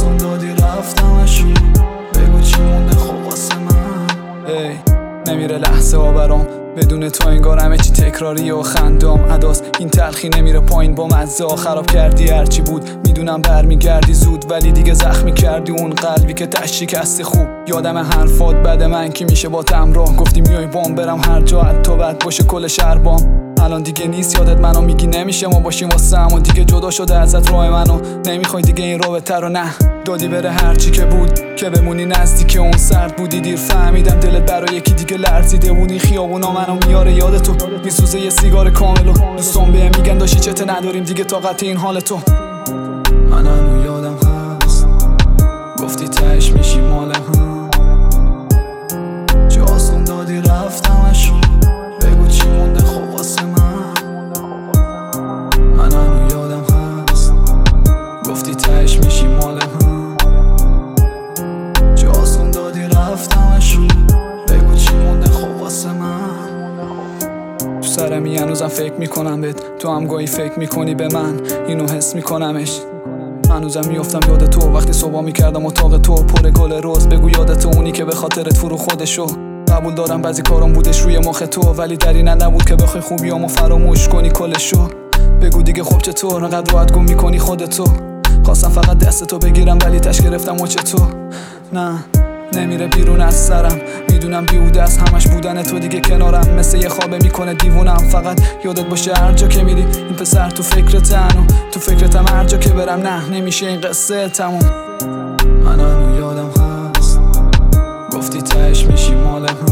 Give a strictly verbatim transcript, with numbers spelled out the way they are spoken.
آسون دادی رفتمشون، بگو چی مونده خب واسه من. ای نمیره لحظه ها برام بدون تو، انگار همه چی تکراریه و خندام عداست. این تلخی نمیره پایین با مزه ها، خراب کردی هرچی بود میدونم برمیگردی زود، ولی دیگه زخمی کردی اون قلبی که تش شکستی. خوب یادم حرفات بعد من کی میشه با تمراه، گفتی میای بام برم هر جا حتی بد باشه کل شهر بام. الان دیگه نیست یادت منو میگی نمیشه ما باشیم واسه همون، دیگه جدا شده ازت راه منو، نمیخوای دیگه این رابطه رو، نه دادی بره هرچی که بود که بمونی نزدیک اون. سرد بودی دیر فهمیدم دلت برای یکی دیگه لرزیده بودی، خیابونا منو میاره یادتو، میسوزه یه سیگار کاملو. دوستان بهم میگن داشتی چته نداریم دیگه طاقت این حال تو. من هنو یادم هست گفتی تهش میشی مال هم، چه آسون دادی رفتمشون، بگو چی مونده خب واسه من. من هنو یادم هست گفتی تهش میشی مال هم، چه آسون دادی رفتمشون، بگو چی مونده خب واسه من. تو سرمی هنوزم فکر میکنم بهت، تو هم گاهی فکر میکنی به من، اینو حس میکنمش. هنوزم میافتم یاد تو وقتی صبح میکردم اتاق تو پر گل روز، بگو یادت اونی که به خاطرت فرو خودشو. قبول دارم بعضی کارم بودش روی مخ تو، ولی در این نبود که بخوای خوبیامو فراموش کنی کلشو. بگو دیگه خب چطور انقدر راحت گم میکنی خودتو، خواستم فقط دستتو بگیرم ولی تش گرفتم و چطور. نه نمیره بیرون از سرم، میدونم بیهوده از همش بودن تو دیگه کنارم، مثل یه خوابه میکنه دیوونم. فقط یادت باشه هر جا که میری این پسر تو فکرت هنو، تو فکرتم هر جا که برم، نه نمیشه این قصه تموم. من هنو یادم هست گفتی تهش میشی مال هم،